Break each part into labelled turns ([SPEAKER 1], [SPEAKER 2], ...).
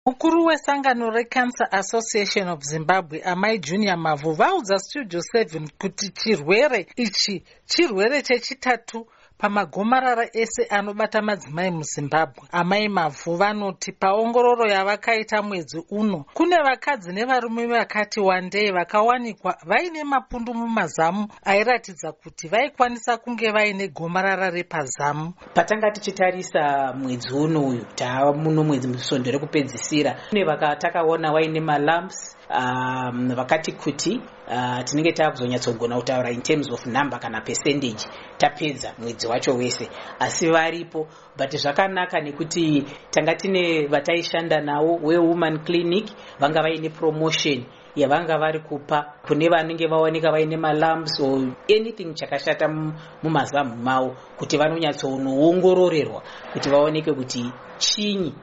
[SPEAKER 1] Mukuru wesangano reCancer Association of Zimbabwe, Amai Junior Mavu, vaudza Studio 7 kuti chirwere ichi chirwere chechitatu pamagomarara ese anobata madzimai muZimbabwe. Amai Mavu vanoti paongororo yavakaita mwedzi uno, kune vakadzi nevarume vakati wandei vakawanikwa vaine mapundu mumazamu airatidza kuti vaikwanisa kunge vaine gomarara repazamu.
[SPEAKER 2] Patanga tichitarisa mwedzi uno uyu, taamuno mwedzi musvondo rekupedzisira, kune vakatakaona vaine malamps vakati kuti tinenge taakuzonyatsogona kutaura in terms of number kana percentage tapedza mwedzi wacho wese, asi varipo. But zvakanaka nekuti tanga tine vataishanda navo wewoman clinic vanga vaine promotion yavanga vari kupa kune vanenge vaoneka vaine malamps or anything chakashata mumazamu mavo, kuti vanonyatsoongororerwa kuti vaoneke kuti chinyi,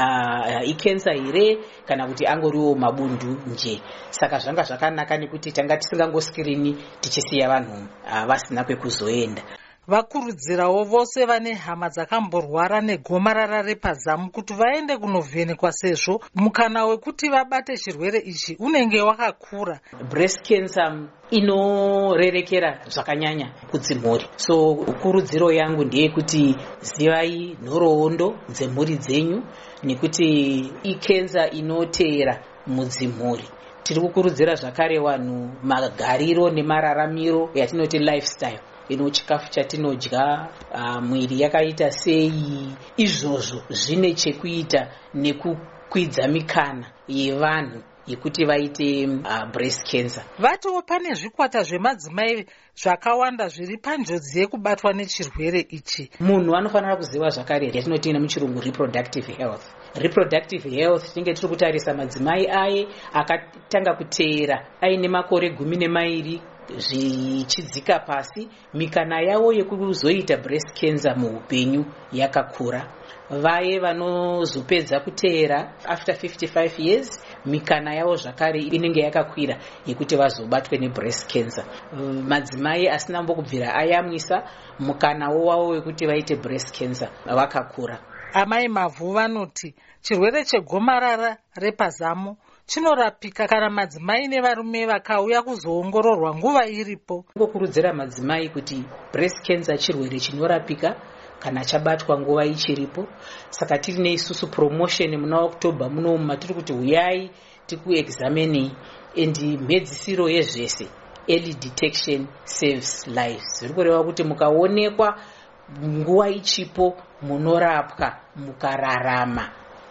[SPEAKER 2] ikensa here kana kuti angoriwo mabundu nje. Saka zvanga zvakanaka nekuti tanga tisingangoskirini tichisiya vanhu vasina kwekuzoenda.
[SPEAKER 1] Vakurudzirawo vose vane hama dzakamborwara negomarara repazamu kuti vaende kunovhenekwa, sezvo mukana wekuti vabate chirwere ichi unenge wakakura.
[SPEAKER 2] Breast cancer inorerekera zvakanyanya kudzimhuri, so kurudziro yangu ndeyekuti zivai nhoroondo dzemhuri dzenyu nekuti ikensa inoteera mudzimhuri. Tiri kukurudzira zvakare vanhu magariro nemararamiro yatinoti lifestyle, chikafu chatinodya, mwiri yakaita sei, izvozvo zvine chekuita nekukwidza mikana yevanhu yekuti vaite breast cancer.
[SPEAKER 1] Vatiwo pane zvikwata zvemadzimai zvakawanda zviri panjodzi yekubatwa nechirwere ichi.
[SPEAKER 2] Munhu anofanira kuziva zvakare yatinoti nemuchirungu reproductive health. Reproductive health tinenge tiri kutarisa madzimai aye akatanga kuteera aine makore 12 zvichidzika pasi, mikana yavo yekuzoita breast cancer muupenyu yakakura. Vaye vanozopedza kuteera after 55 years, mikana yavo zvakare inenge yakakwira yekuti vazobatwe nebreast cancer. Madzimai asina mbokubvira ayamwisa, mukanawo wavo wekuti vaite breast cancer vakakura.
[SPEAKER 1] Amai Mavu vanoti chirwere chegomarara repazamu chinorapika kana madzimai nevarume vakauya kuzoongororwa nguva iripo.
[SPEAKER 2] Ngokurudzira madzimai kuti breast cancer chirwere chinorapika kana chabatwa nguva ichiripo. Saka tiri neisusu promotion muna October muno matiri kuti huyai tikuexamine, and mhedzisiro yezvese early detection saves lives. Zviri kureva kuti mukaonekwa nguva ichipo munorapwa mukararama,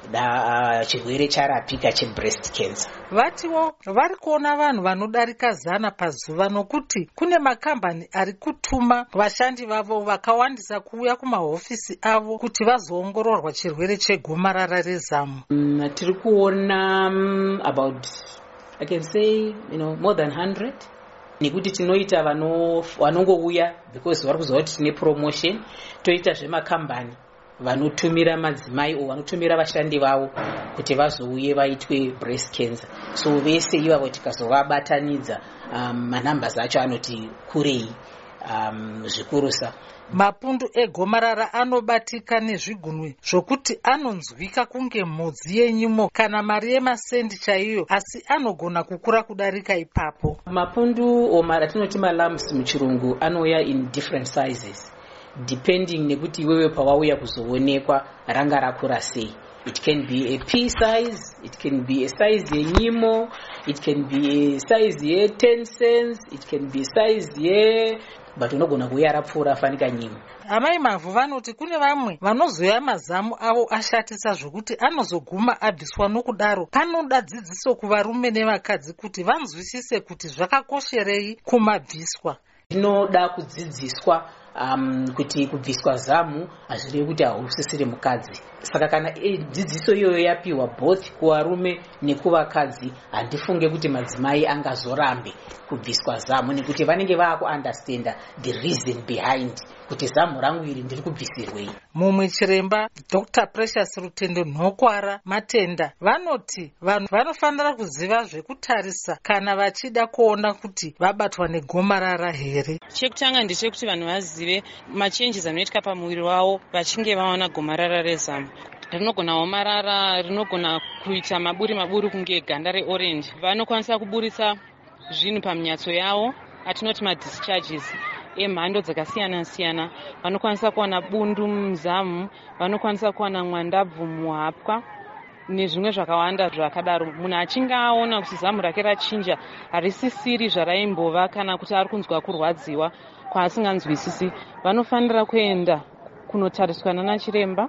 [SPEAKER 2] chirwere charapika chebreast cancer.
[SPEAKER 1] Vatiwo vari kuona vanhu vanodarika 100 pazuva, nokuti kune makambani ari kutuma vashandi vavo vakawandisa kuuya kumahofisi avo kuti vazoongororwa chirwere chegomarara rezamu.
[SPEAKER 2] Tiri kuona about, I can say, more than 100. Nekuti tinoita vanongouya because vari kuziva kuti tine promotion, toita zvemakambani vanotumira madzimai o vanotumira vashandi vavo kuti vazouye vaitwe breast cancer. So vese ivavo tikazovabatanidza, manambers acho anoti kurei zvikurusa.
[SPEAKER 1] Mapundu egomarara anobatika nezvigunwe zvokuti anonzwika kunge mhodzi yenyumo kana mari yemasendi chaiyo, asi anogona kukura kudarika ipapo. Mapundu
[SPEAKER 2] atinoti malamps muchirungu anouya in different sizes depending nekuti iwewe pawauya kuzoonekwa ranga rakura sei. It can be a pea size, it can be a size yenyimo, it can be a size ye 10 cents, it can be a size but unogona kuuya rapfuura afanika nyimo.
[SPEAKER 1] Amai Mavu vanoti kune vamwe vanozoya mazamu avo ashatisa zvokuti anozoguma abviswa. Nokudaro panoda dzidziso kuvarume nevakadzi kuti vanzwisise kuti zvakakosherei kumabviswa.
[SPEAKER 2] Zvinoda kudzidziswa kuti kubviswa zamu hazvirevi kuti hausisiri mukadzi. Saka kana dzidziso iyoyo yapiwa both kuvarume nekuvakadzi, handifunge kuti madzimai angazorambe kubviswa zamu, nekuti vanenge vaakuunderstanda the reason behind kuti zamu rangu iri ndiri kubvisirwei.
[SPEAKER 1] Mumwe chiremba Dr. Precious Rutendo Nhokwara Matenda vanoti vanhu vanofanira kuziva zvekutarisa kana vachida kuona kuti vabatwa negomarara here.
[SPEAKER 3] Chekutanga ndechekuti vanhu vazive machanges anoitika pamuviri wavo vachinge vaona gomarara rezamu. rinogona omarara, rinogona kuita maburi kunge ganda reorenji. Vanokwanisa kuburisa zvinhu paminyatso yavo atinoti madischarges emhando dzakasiyana-siyana. Vanokwanisa kuwana bundu muzamu, vanokwanisa kuwana mwandabvu muhapwa nezvimwe zvakawanda zvakadaro. Munhu achinge aona kuti zamu rake rachinja, harisisiri zvaraimbova kana kuti ari kunzwa kurwadziwa kwaasinganzwisisi, vanofanira kuenda kunotariswa nana chiremba,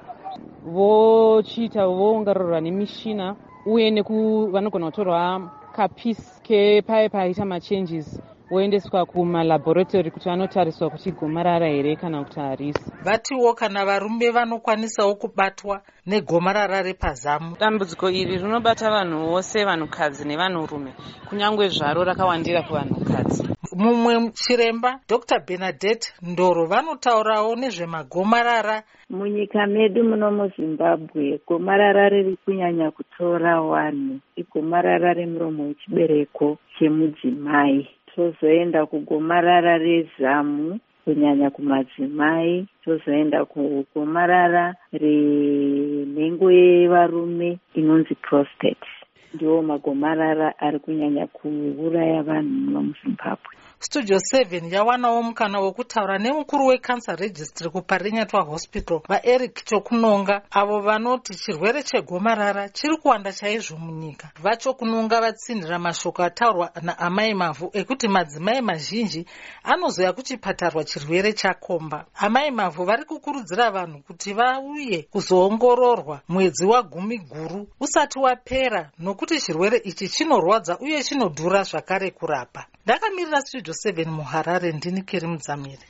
[SPEAKER 3] voongororwa nemishina uye vanogona kutorwa kapisi kepaye paita machanges voendeswa kumalabhoritori kuti vanotariswa kuti gomarara here kana kuti harisi.
[SPEAKER 1] Vatiwo kana varume vanokwanisawo kubatwa negomarara repazamu.
[SPEAKER 3] Dambudziko iri rinobata vanhu vose, vanhukadzi nevanhurume, kunyangwe zvaro rakawandira kuvanhukadzi.
[SPEAKER 1] Mumwe chiremba Dr. Bernadette Ndoro vanotaurawo nezvemagomarara.
[SPEAKER 4] Munyika medu muno muZimbabwe, gomarara riri kunyanya kutora vanhu igomarara remuromo wechibereko chemudzimai. Tozoenda kugomarara rezamu kunyanya kumadzimai, tozoenda kugomarara renhengo yevarume inonzi prostate. Ndiwo magomarara ari kunyanya kuuraya vanhu muno muZimbabwe.
[SPEAKER 1] Studio 7 yawanawo mukana wokutaura nemukuru wecancer registry kuParinyatwa Hospital vaEric Chokunonga, avo vanoti chirwere chegomarara chiri kuwanda chaizvo munyika. VaChokunonga vatsindira mashoko ataurwa naamai mavhu ekuti madzimai mazhinji anozoya kuchipatarwa chirwere chakomba. Amai mavhu vari kukurudzira vanhu kuti vauye kuzoongororwa mwedzi wa10 guru usati wapera, nokuti chirwere ichi chinorwadza uye chinodhura zvakare kurapa. Ndakamirira Studio 7 muHarare, ndini Keri Mudzamiri.